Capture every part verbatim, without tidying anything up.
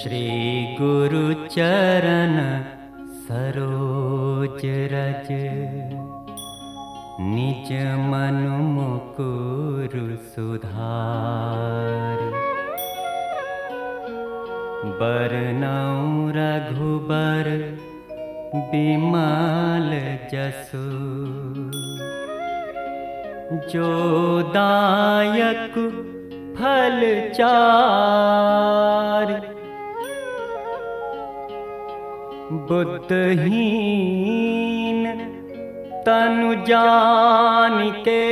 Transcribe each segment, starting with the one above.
श्री गुरु चरण सरोज रज, निज मनु मुकुरु सुधारि। बरनउँ रघुबर बिमल जसु, जो दायक फल चारि। बुद्धहीन तनु जानिके,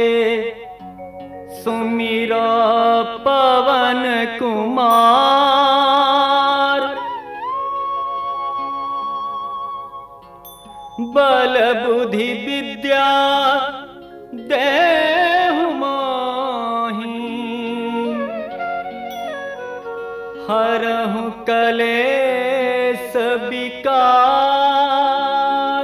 सुमिरो पवन कुमार। बल बुद्धि विद्या देहु मोहि, हरहु कलेस विकार।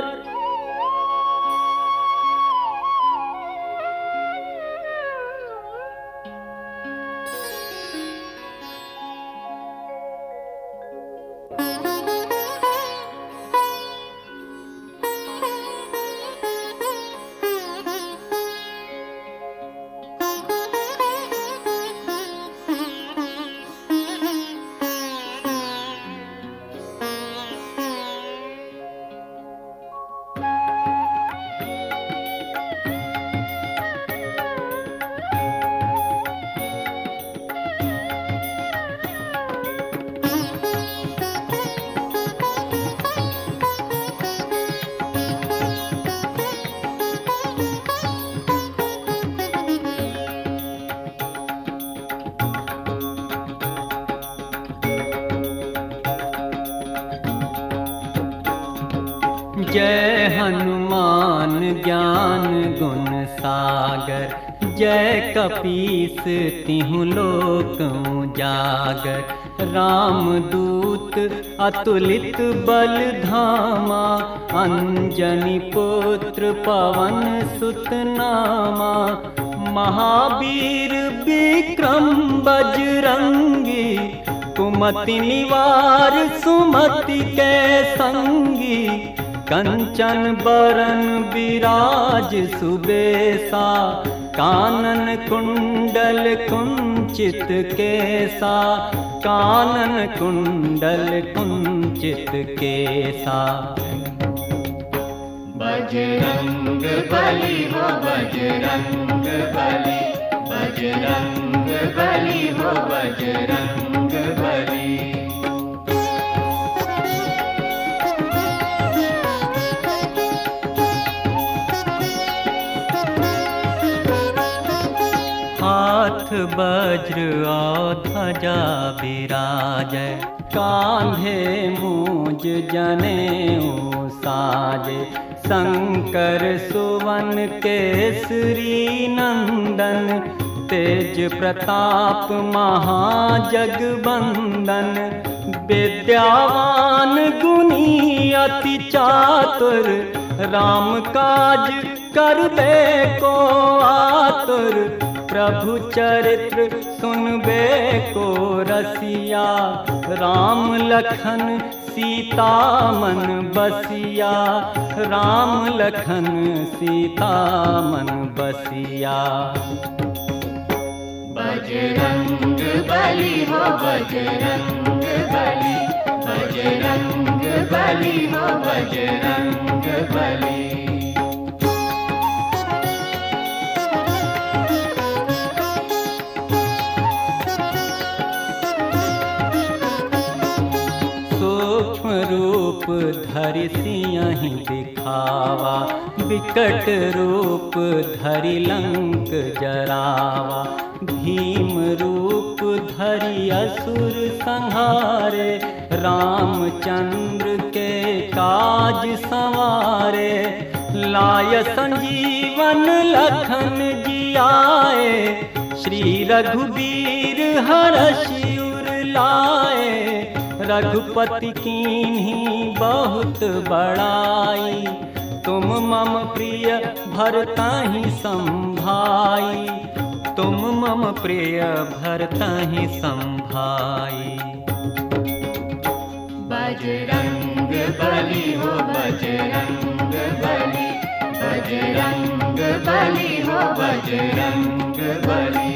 जय हनुमान ज्ञान गुण सागर, जय कपीस तिहुँ लोक उजागर। रामदूत अतुलित बल धामा, अंजनी पुत्र पवन सुत नामा। महावीर विक्रम बजरंगी, कुमति निवार सुमति के संगी। कंचन बरन विराज सुबेसा, कानन कुंडल कुंचित केसा। कानन कुंडल कुंचित केसा। बजरंग बली हो बजरंग बली, बजरंग बली हो बजरंग बली। हाथ वज्र और ध्वजा विराजै, कांधे मूज जनेऊ साजे। शंकर सुवन केसरी नंदन, तेज प्रताप महाजगवंदन। विद्यावान गुणी अति चातुर, राम काज करबे को आतुर। प्रभु चरित्र सुनबे को रसिया, राम लखन सीता मन बसिया। राम लखन सीता मन बसिया। बजरंग बली हो बजरंग बली, बजरंग बली हो बजरंग बली। रूप धरि सियहि दिखावा, विकट रूप धरि लंक जरावा। भीम रूप धरि असुर संहारे, रामचंद्र के काज संवारे। लाय संजीवन लखन जियाए, श्री रघुबीर हरषि उर लाए। रघुपति कीन्ही बहुत बड़ाई, तुम मम प्रिय भरताहि संभाई। तुम मम प्रिय भरताहि संभाई। बजरंग बली हो बजरंग बली, बजरंग बली हो बजरंग बली।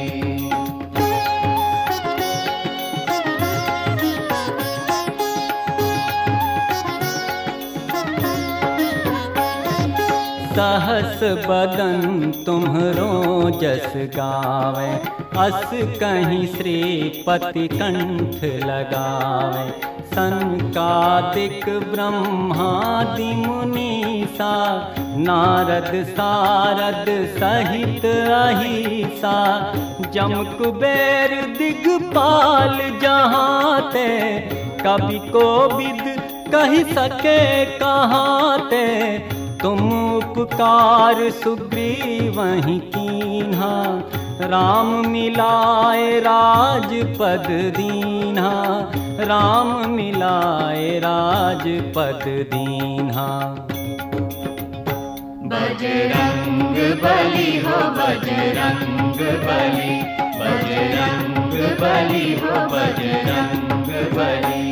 सहस बदन तुम्हरो जस गावे, अस कहीं श्रीपति कंठ लगावे। सनकादिक ब्रह्मादि मुनीसा, नारद सारद सहित अहिसा। जम कुबेर दिगपाल जहाँ ते, कवि कोविद कही सके कहाँ ते। तुम उपकार सुग्रीवहि कीन्हा, राम मिलाए राजपद दीन्हा। राम मिलाए राजपद दीन्हा। बजरंग बली हो बजरंग बली, बजरंग बली हो बजरंग बली।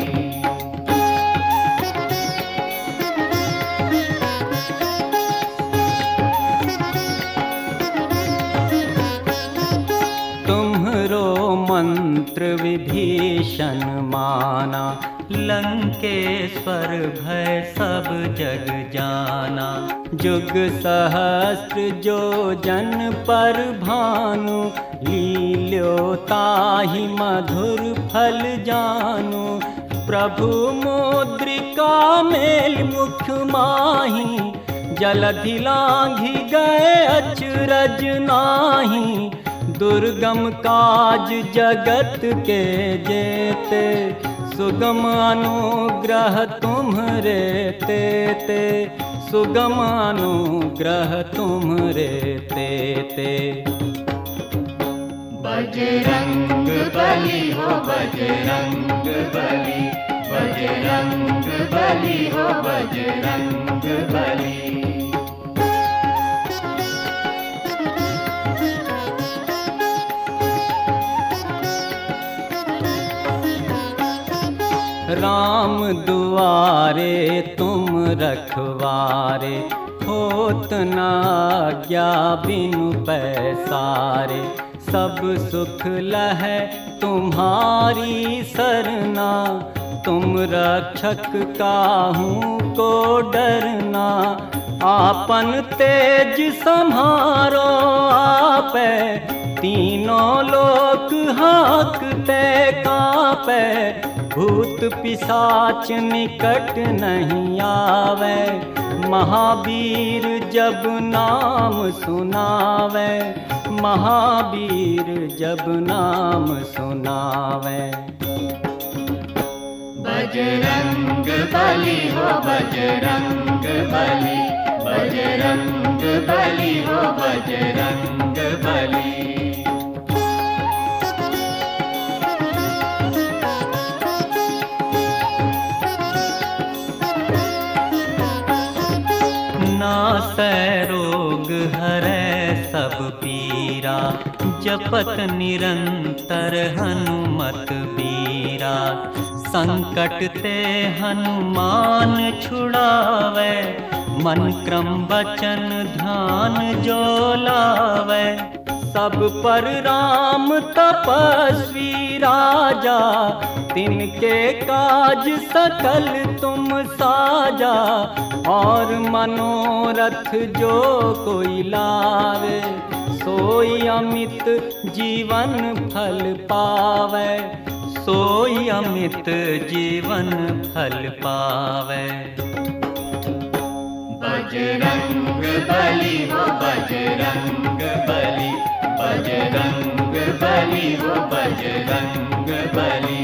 तुम्हरो मंत्र विभीषण माना, लंकेश्वर भय सब जग जाना। जुग सहस्त्र जो जन पर भानु, लील्यो ताहि मधुर फल जानु। प्रभु मुद्रिका मेल मुख माही, जलधि लांघि गए अचरज नाही। दुर्गम काज जगत के जेते, सुगम अनुग्रह तुम्हरे तेते। सुगम अनुग्रह तुम्हरे तेते। बजरंग बली हो बजरंग बली, बजरंग बली हो बजरंग बली। राम दुआरे तुम रखवारे, होत न आज्ञा बिनु पैसारे। सब सुख लहै तुम्हारी सरना, तुम रक्षक काहू को डरना। आपन तेज सम्हारो आपै, तीनों लोक हाँकते कांपै। भूत पिशाच निकट नहीं आवे, महावीर जब नाम सुनावे। महावीर जब नाम सुनावे। बजरंग बली हो बजरंग बली, बजरंग बली हो बजरंग बली। नासै रोग हरै सब पीरा, जपत निरंतर हनुमत बीरा। संकट ते हनुमान छुड़ावे, मन क्रम वचन ध्यान जो लावे। सब पर राम तपस्वी राजा, तिनके काज सकल तुम साजा। और मनोरथ जो कोई लावे, सोई अमित जीवन फल पावे। सोई अमित जीवन फल पावे। बजरंग बली हो बजरंग बली, बजरंग बली हो बजरंग बली।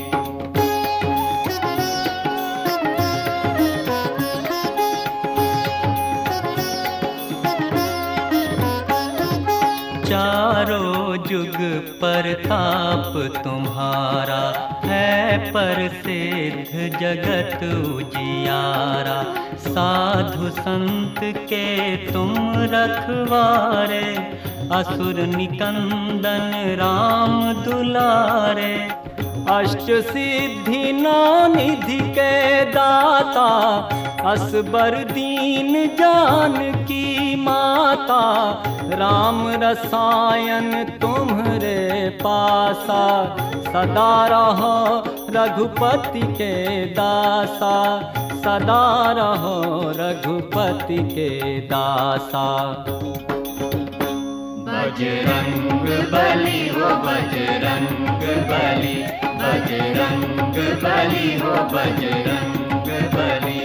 चारों जुग परताप तुम्हारा, है प्रसिद्ध जगत उजियारा। साधु संत के तुम रखवारे, असुर निकंदन राम दुलारे। अष्ट सिद्धि नौ निधि के दाता, असबर दीन जानकी माता, राम रसायन तुम्हरे पासा, सदा रहो रघुपति के दासा, सदा रहो रघुपति के दासा। बजरंग बली हो बजरंग बली, बजरंग बली हो बजरंग बली।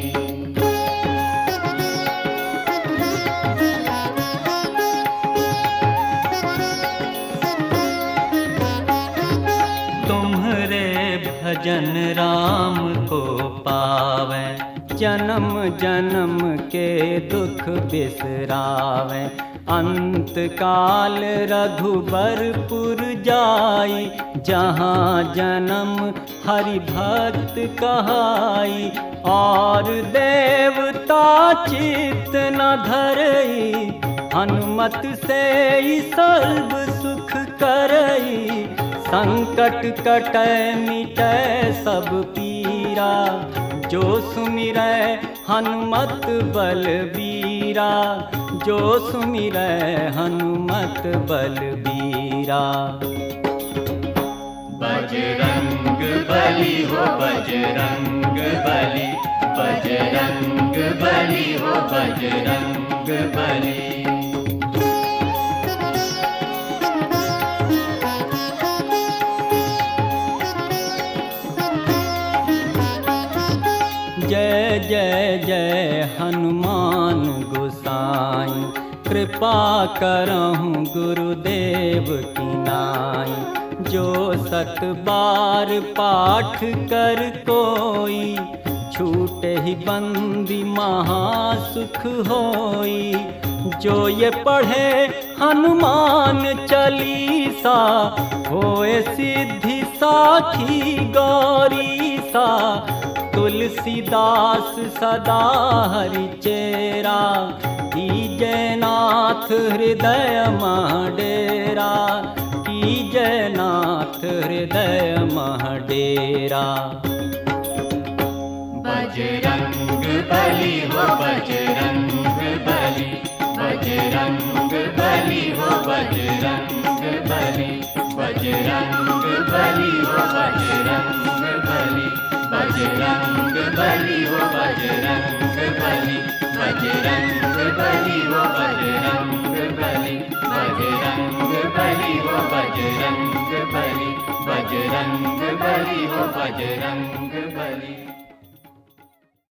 तुम्हरे भजन राम को पावे, जन्म जन्म के दुख बिसरावे, अंत काल रघुबरपुर जाई, जहाँ जन्म हरि भक्त कहाई, और देवता चित्त न धरई, हनुमत से ही सर्व सुख करई, संकट कटै मिटै सब पीरा, जो सुमिरै हनुमत बलबीरा, जो सुमिरै हनुमत बलबीरा। बजरंग बली हो बजरंग बली, बजरंग बली हो बजरंग बली। जय जय जय हनुमान गोसाई, कृपा करहु गुरुदेव की नाई, जो सत बार पाठ कर कोई, छूटे ही बंदी महासुख होई, जो ये पढ़े हनुमान चालीसा, होए सिद्धि साखी गौरी सा, तुलसीदास सदा हरि चेरा, कीजय नाथ हृदय मह डेरा, कीजय नाथ हृदय मह डेरा। बजरंग बली हो बजरंग बली, बजरंग बली हो बजरंग बली, बजरंग बली हो बजरंग बली, बजरंग बली हो बजरंग बली, बजरंग बली हो बजरंग बली, बजरंग बली हो बजरंग बली, बजरंग बली हो बजरंग बली।